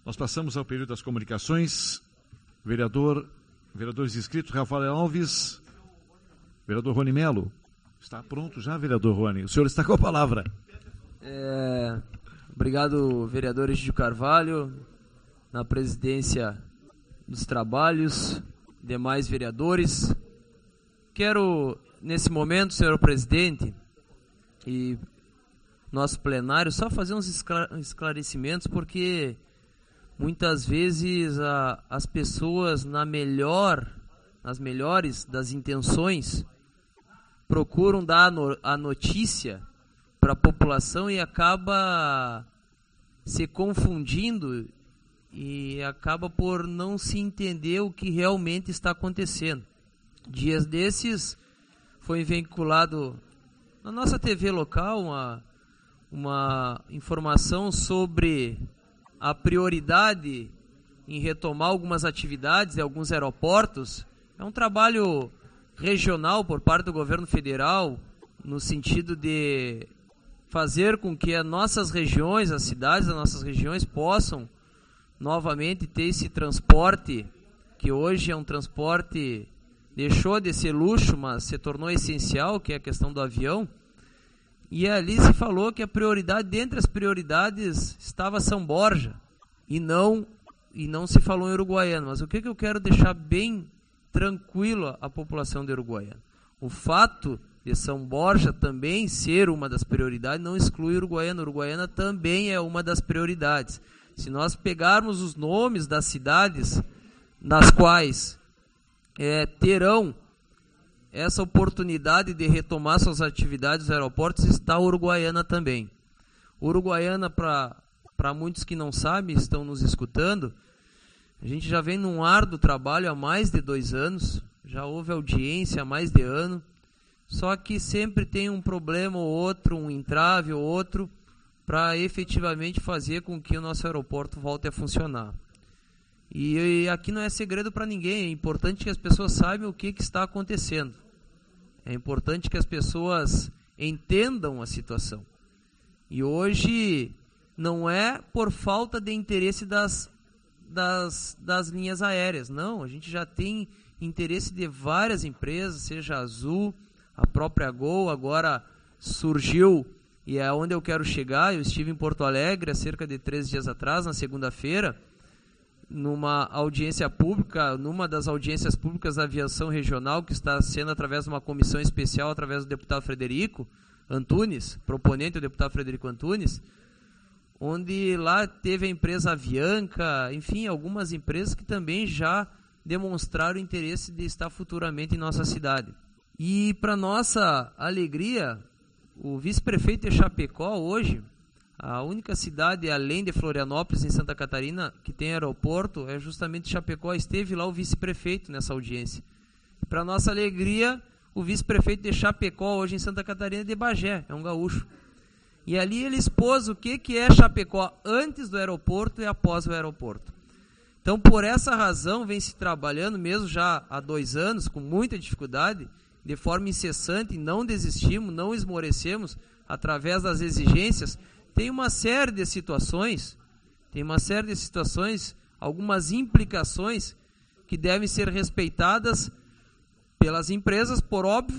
Nós passamos ao período das comunicações. Vereadores inscritos, Rafael Alves, vereador Rony Melo. Está pronto já, vereador Rony? O senhor está com a palavra. Obrigado, vereador Egídio Carvalho, na presidência dos trabalhos, demais vereadores. Quero, nesse momento, senhor presidente, e nosso plenário, só fazer uns esclarecimentos, porque muitas vezes as pessoas, nas melhores das intenções, procuram dar a notícia para a população e acaba se confundindo e acaba por não se entender o que realmente está acontecendo. Dias desses foi vinculado na nossa TV local uma informação sobre a prioridade em retomar algumas atividades de alguns aeroportos. É um trabalho regional por parte do governo federal, no sentido de fazer com que as nossas regiões, as cidades das nossas regiões possam novamente ter esse transporte, que hoje é um transporte, deixou de ser luxo, mas se tornou essencial, que é a questão do avião. E ali se falou que a prioridade, dentre as prioridades, estava São Borja, e não se falou em Uruguaiana. Mas o que eu quero deixar bem tranquilo a população de Uruguaiana? O fato de São Borja também ser uma das prioridades não exclui Uruguaiana. Uruguaiana também é uma das prioridades. Se nós pegarmos os nomes das cidades nas quais terão essa oportunidade de retomar suas atividades nos aeroportos, está Uruguaiana também. Uruguaiana, para muitos que não sabem, estão nos escutando, a gente já vem num árduo trabalho há mais de 2 anos, já houve audiência há mais de ano, só que sempre tem um problema ou outro, um entrave ou outro, para efetivamente fazer com que o nosso aeroporto volte a funcionar. E aqui não é segredo para ninguém, é importante que as pessoas saibam o que está acontecendo. É importante que as pessoas entendam a situação. E hoje não é por falta de interesse das linhas aéreas, não. A gente já tem interesse de várias empresas, seja a Azul, a própria Gol, agora surgiu, e é onde eu quero chegar. Eu estive em Porto Alegre há cerca de 3 dias atrás, na segunda-feira, numa audiência pública, numa das audiências públicas da aviação regional, que está sendo através de uma comissão especial, através do deputado Frederico Antunes, proponente o deputado Frederico Antunes, onde lá teve a empresa Avianca, enfim, algumas empresas que também já demonstraram interesse de estar futuramente em nossa cidade. E para nossa alegria, o vice-prefeito de Chapecó hoje, a única cidade além de Florianópolis, em Santa Catarina, que tem aeroporto, é justamente Chapecó. Esteve lá o vice-prefeito nessa audiência. Para nossa alegria, o vice-prefeito de Chapecó, hoje em Santa Catarina, é de Bagé, é um gaúcho. E ali ele expôs o que é Chapecó antes do aeroporto e após o aeroporto. Então, por essa razão, vem se trabalhando, mesmo já há 2 anos, com muita dificuldade, de forma incessante, não desistimos, não esmorecemos, através das exigências. Tem uma série de situações, algumas implicações que devem ser respeitadas pelas empresas, por óbvio,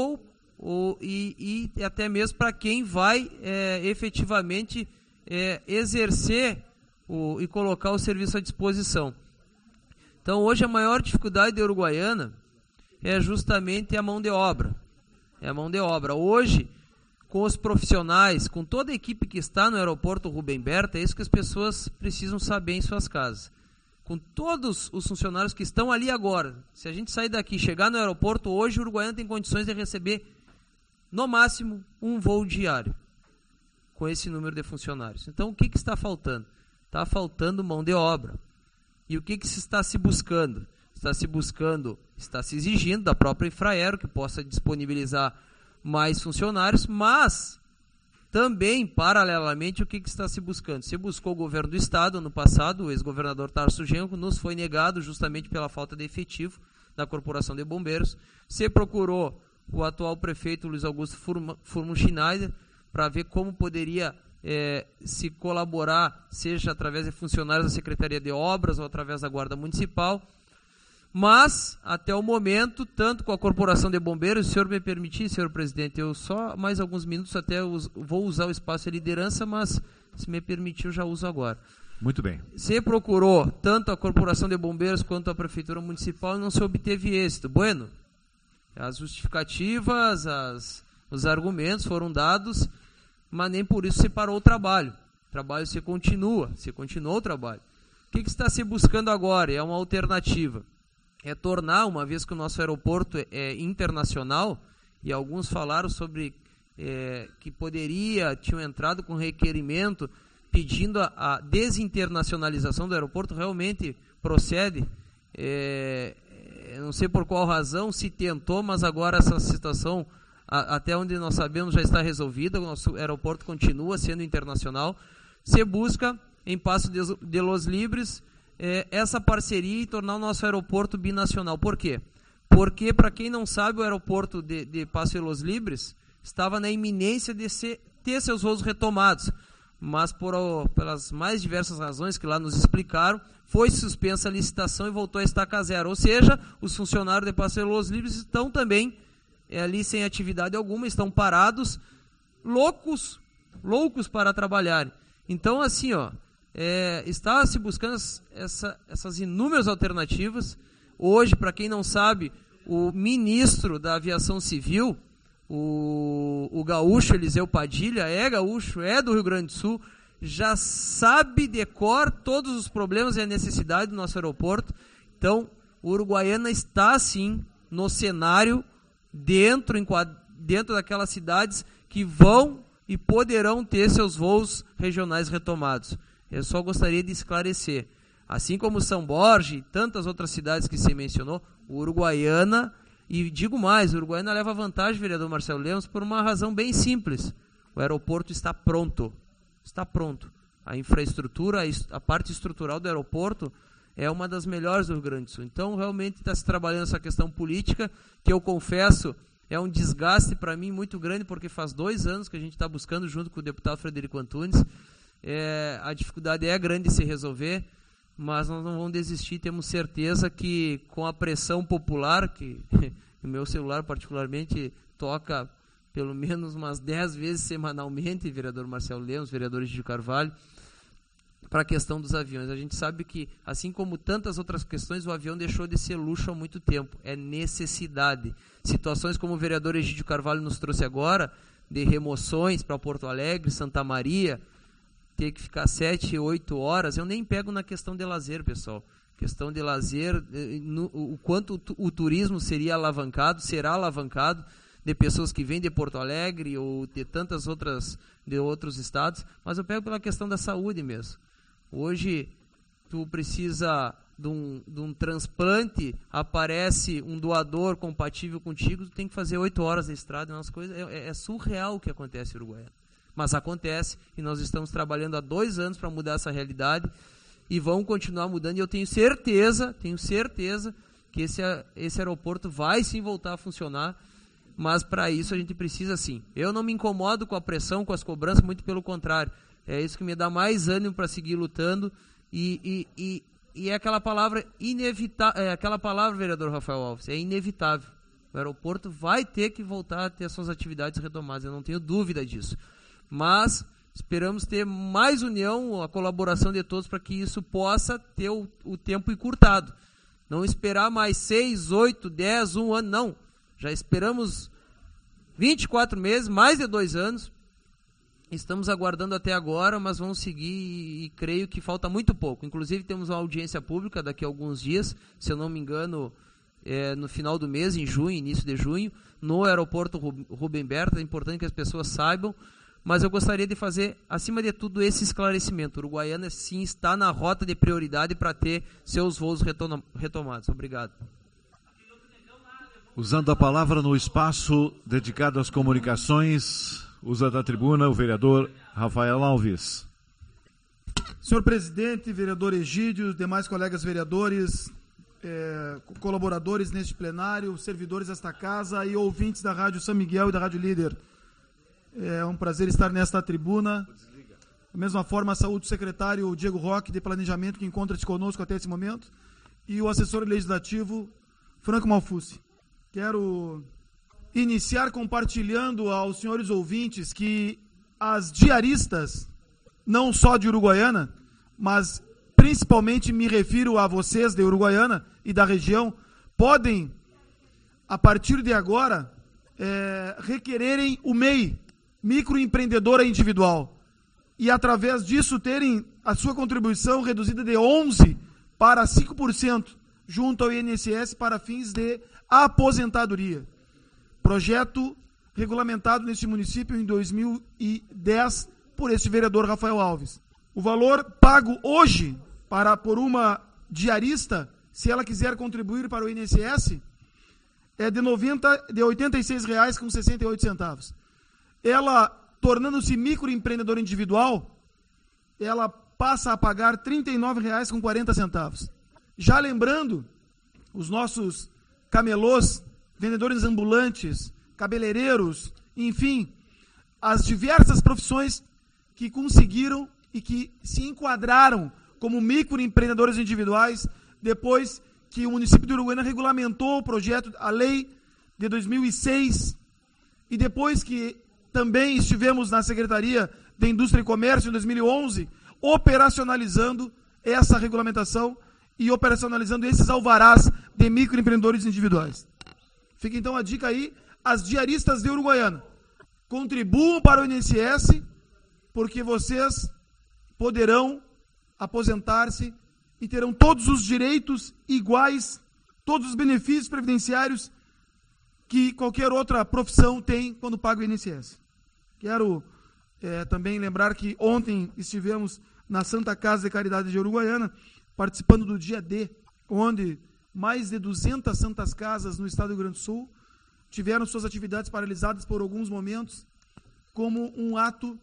e até mesmo para quem vai efetivamente exercer e colocar o serviço à disposição. Então, hoje a maior dificuldade de Uruguaiana é justamente a mão de obra. Hoje, com os profissionais, com toda a equipe que está no aeroporto Rubem Berta, é isso que as pessoas precisam saber em suas casas. Com todos os funcionários que estão ali agora, se a gente sair daqui e chegar no aeroporto, hoje o Uruguaiana tem condições de receber, no máximo, um voo diário, com esse número de funcionários. Então, o que está faltando? Está faltando mão de obra. E o que se está se buscando? Está se exigindo da própria Infraero que possa disponibilizar mais funcionários, mas também, paralelamente, o que está se buscando? Se buscou o governo do estado, ano passado, o ex-governador Tarso Genro nos foi negado justamente pela falta de efetivo da Corporação de Bombeiros. Se procurou o atual prefeito Luiz Augusto Furman Schneider para ver como poderia se colaborar, seja através de funcionários da Secretaria de Obras ou através da Guarda Municipal. Mas, até o momento, tanto com a Corporação de Bombeiros, se o senhor me permitir, senhor presidente, eu só mais alguns minutos até vou usar o espaço de liderança, mas se me permitir eu já uso agora. Muito bem. Se procurou tanto a Corporação de Bombeiros quanto a Prefeitura Municipal e não se obteve êxito. Bueno, as justificativas, os argumentos foram dados, mas nem por isso se parou o trabalho. O trabalho se continuou o trabalho. O que está se buscando agora? É uma alternativa. É tornar, uma vez que o nosso aeroporto é internacional, e alguns falaram sobre que tinham entrado com requerimento pedindo a desinternacionalização do aeroporto, realmente procede. Não sei por qual razão se tentou, mas agora essa situação, até onde nós sabemos, já está resolvida. O nosso aeroporto continua sendo internacional. Se busca, em Passo de los Libres, essa parceria e tornar o nosso aeroporto binacional. Por quê? Porque, para quem não sabe, o aeroporto de Passo de los Libres estava na iminência de ter seus voos retomados, mas pelas mais diversas razões que lá nos explicaram, foi suspensa a licitação e voltou a estaca zero. Ou seja, os funcionários de Passo de los Libres estão também ali sem atividade alguma, estão parados, loucos para trabalhar. Então, assim, está se buscando essas inúmeras alternativas. Hoje, para quem não sabe, o ministro da Aviação Civil, o gaúcho Eliseu Padilha, é gaúcho, é do Rio Grande do Sul, já sabe de cor todos os problemas e a necessidade do nosso aeroporto. Então, o Uruguaiana está, sim, no cenário dentro daquelas cidades que vão e poderão ter seus voos regionais retomados. Eu só gostaria de esclarecer. Assim como São Borja e tantas outras cidades que se mencionou, o Uruguaiana, e digo mais, o Uruguaiana leva vantagem, vereador Marcelo Lemos, por uma razão bem simples. O aeroporto está pronto. Está pronto. A infraestrutura, a parte estrutural do aeroporto é uma das melhores do Rio Grande do Sul. Então, realmente está se trabalhando essa questão política, que eu confesso, é um desgaste para mim muito grande, porque faz 2 anos que a gente está buscando, junto com o deputado Frederico Antunes. A dificuldade é grande de se resolver, mas nós não vamos desistir. Temos certeza que com a pressão popular, que o meu celular particularmente toca pelo menos umas 10 vezes semanalmente, vereador Marcelo Lemos, vereador Egídio Carvalho, para a questão dos aviões. A gente sabe que, assim como tantas outras questões, o avião deixou de ser luxo há muito tempo. É necessidade. Situações como o vereador Egídio Carvalho nos trouxe agora, de remoções para Porto Alegre, Santa Maria, ter que ficar 7, 8 horas, eu nem pego na questão de lazer, pessoal. Questão de lazer, o quanto o turismo será alavancado, de pessoas que vêm de Porto Alegre ou de tantas outras, de outros estados, mas eu pego pela questão da saúde mesmo. Hoje, tu precisa de um transplante, aparece um doador compatível contigo, tu tem que fazer 8 horas de estrada, umas coisas, é surreal o que acontece em Uruguaiana. Mas acontece, e nós estamos trabalhando há 2 anos para mudar essa realidade, e vão continuar mudando, e eu tenho certeza que esse aeroporto vai sim voltar a funcionar, mas para isso a gente precisa sim. Eu não me incomodo com a pressão, com as cobranças, muito pelo contrário. É isso que me dá mais ânimo para seguir lutando, e é aquela palavra inevitável, aquela palavra, vereador Rafael Alves, é inevitável. O aeroporto vai ter que voltar a ter suas atividades retomadas, eu não tenho dúvida disso. Mas esperamos ter mais união, a colaboração de todos para que isso possa ter o tempo encurtado. Não esperar mais 6, 8, 10, 1 ano, não. Já esperamos 24 meses, mais de 2 anos. Estamos aguardando até agora, mas vamos seguir e creio que falta muito pouco. Inclusive temos uma audiência pública daqui a alguns dias, se eu não me engano, no final do mês, em junho, início de junho, no aeroporto Rubem Berta. É importante que as pessoas saibam. Mas eu gostaria de fazer, acima de tudo, esse esclarecimento. O Uruguaiana, sim, está na rota de prioridade para ter seus voos retomados. Obrigado. Usando a palavra no espaço dedicado às comunicações, usa da tribuna o vereador Rafael Alves. Senhor presidente, vereador Egídio, demais colegas vereadores, colaboradores neste plenário, servidores desta casa e ouvintes da Rádio São Miguel e da Rádio Líder. É um prazer estar nesta tribuna Da mesma forma, saúde o secretário Diego Roque, de Planejamento, que encontra-se conosco até esse momento, e o assessor legislativo Franco Malfucci. Quero iniciar compartilhando aos senhores ouvintes que as diaristas, não só de Uruguaiana, mas principalmente me refiro a vocês de Uruguaiana e da região, podem, a partir de agora, requererem o MEI, microempreendedora individual, e através disso terem a sua contribuição reduzida de 11% para 5% junto ao INSS para fins de aposentadoria. Projeto regulamentado neste município em 2010 por este vereador Rafael Alves. O valor pago hoje por uma diarista, se ela quiser contribuir para o INSS, é de R$ 86,68. Ela, tornando-se microempreendedora individual, ela passa a pagar R$ 39,40. Já lembrando, os nossos camelôs, vendedores ambulantes, cabeleireiros, enfim, as diversas profissões que conseguiram e que se enquadraram como microempreendedores individuais depois que o município de Uruguaiana regulamentou o projeto, a lei de 2006, e depois que também estivemos na Secretaria de Indústria e Comércio em 2011, operacionalizando essa regulamentação e operacionalizando esses alvarás de microempreendedores individuais. Fica então a dica aí, as diaristas de Uruguaiana, contribuam para o INSS, porque vocês poderão aposentar-se e terão todos os direitos iguais, todos os benefícios previdenciários que qualquer outra profissão tem quando paga o INSS. Quero também lembrar que ontem estivemos na Santa Casa de Caridade de Uruguaiana, participando do dia D, onde mais de 200 santas casas no estado do Rio Grande do Sul tiveram suas atividades paralisadas por alguns momentos, como um ato,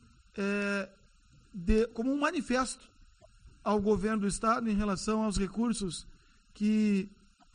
como um manifesto ao governo do estado em relação aos recursos que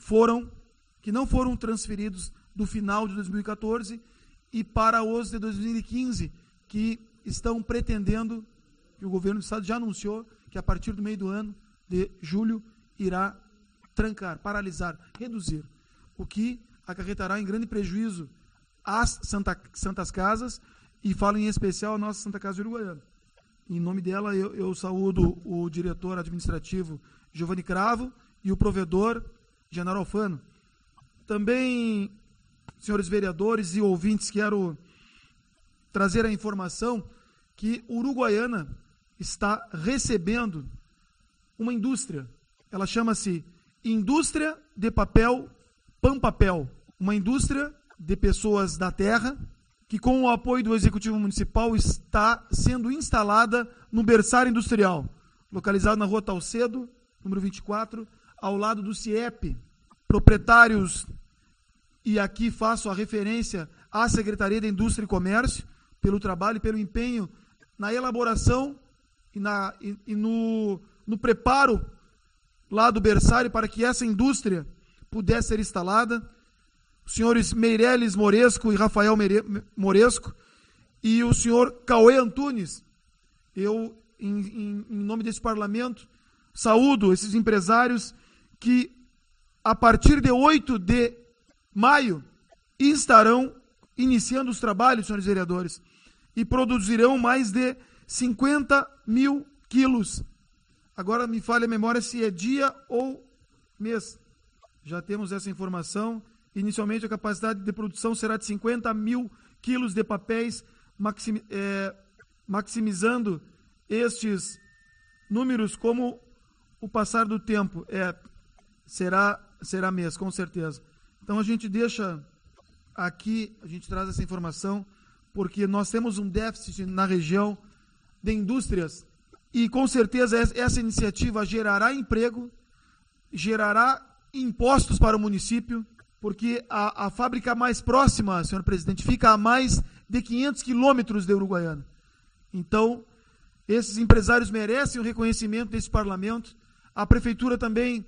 não foram transferidos do final de 2014 e para os de 2015, que estão pretendendo, que o governo do estado já anunciou, que a partir do meio do ano, de julho, irá trancar, paralisar, reduzir, o que acarretará em grande prejuízo às santas casas, e falo em especial a nossa Santa Casa de Uruguaiana. Em nome dela, eu saúdo o diretor administrativo Giovanni Cravo e o provedor Genaro Alfano. Também, senhores vereadores e ouvintes, quero trazer a informação que Uruguaiana está recebendo uma indústria. Ela chama-se Indústria de Papel Pampapel, uma indústria de pessoas da terra que, com o apoio do Executivo Municipal, está sendo instalada no berçário industrial, localizado na Rua Talcedo, número 24, ao lado do CIEP. Proprietários, e aqui faço a referência à Secretaria de Indústria e Comércio, pelo trabalho e pelo empenho na elaboração e no preparo lá do berçário para que essa indústria pudesse ser instalada. Os senhores Meireles Moresco e Rafael Moresco e o senhor Cauê Antunes. Eu, em nome desse parlamento, saúdo esses empresários que, a partir de 8 de maio, estarão iniciando os trabalhos, senhores vereadores, e produzirão mais de 50 mil quilos. Agora me falha a memória se é dia ou mês. Já temos essa informação. Inicialmente a capacidade de produção será de 50 mil quilos de papéis, maximizando estes números como o passar do tempo. Será mês, com certeza. Então a gente deixa aqui, a gente traz essa informação, porque nós temos um déficit na região de indústrias e com certeza essa iniciativa gerará emprego, gerará impostos para o município, porque a fábrica mais próxima, senhor presidente, fica a mais de 500 quilômetros de Uruguaiana. Então, esses empresários merecem o reconhecimento desse parlamento. A prefeitura também,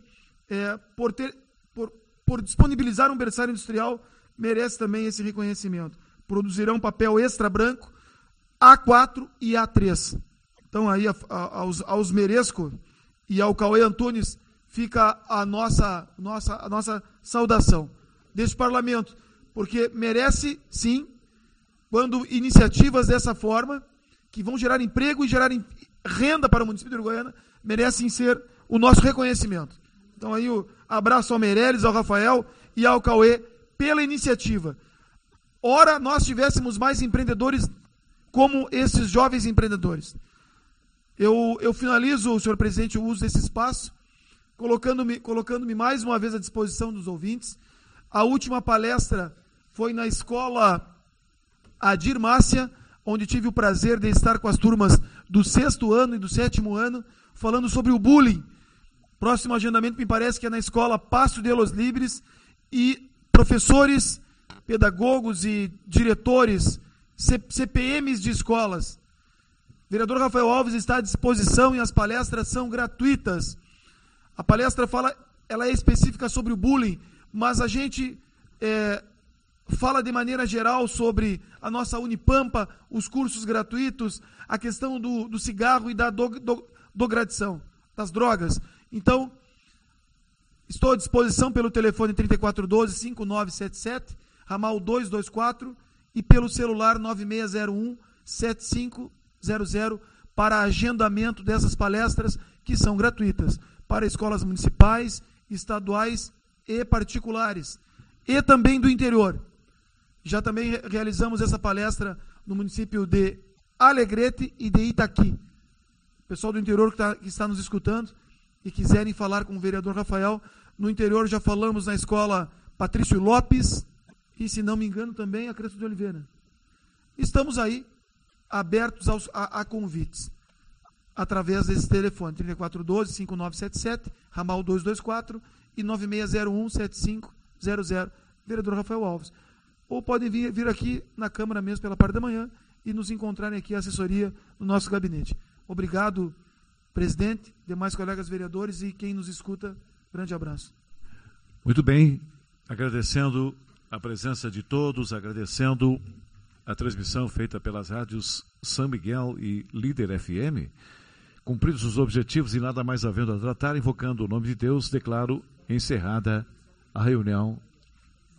por disponibilizar um berçário industrial, merece também esse reconhecimento. Produzirão papel extra branco A4 e A3. Então aí aos Meresco e ao Cauê Antunes fica a nossa saudação deste parlamento, porque merece, sim, quando iniciativas dessa forma, que vão gerar emprego e gerar renda para o município de Uruguaiana, merecem ser o nosso reconhecimento. Então aí o abraço ao Meirelles, ao Rafael e ao Cauê pela iniciativa. Ora, nós tivéssemos mais empreendedores como esses jovens empreendedores. Eu finalizo, senhor presidente, o uso desse espaço, colocando-me mais uma vez à disposição dos ouvintes. A última palestra foi na escola Adir Márcia, onde tive o prazer de estar com as turmas do 6º ano e do 7º ano, falando sobre o bullying. Próximo agendamento me parece que é na escola Pasto de los Libres, e professores, pedagogos e diretores, CPMs de escolas. O vereador Rafael Alves está à disposição e as palestras são gratuitas. A palestra ela é específica sobre o bullying, mas a gente fala de maneira geral sobre a nossa Unipampa, os cursos gratuitos, a questão do cigarro e da drogadição, das drogas. Então, estou à disposição pelo telefone 3412-5977, ramal 224, e pelo celular 9601-7500, para agendamento dessas palestras que são gratuitas, para escolas municipais, estaduais e particulares, e também do interior. Já também realizamos essa palestra no município de Alegrete e de Itaqui. O pessoal do interior que está nos escutando e quiserem falar com o vereador Rafael, no interior já falamos na escola Patrício Lopes e, se não me engano, também a Crespo de Oliveira. Estamos aí abertos a convites, através desse telefone, 3412-5977, ramal 224 e 9601-7500, vereador Rafael Alves. Ou podem vir aqui na Câmara mesmo pela parte da manhã e nos encontrarem aqui a assessoria no nosso gabinete. Obrigado, presidente, demais colegas vereadores e quem nos escuta, grande abraço. Muito bem, agradecendo a presença de todos, agradecendo a transmissão feita pelas rádios São Miguel e Líder FM. Cumpridos os objetivos e nada mais havendo a tratar, invocando o nome de Deus, declaro encerrada a reunião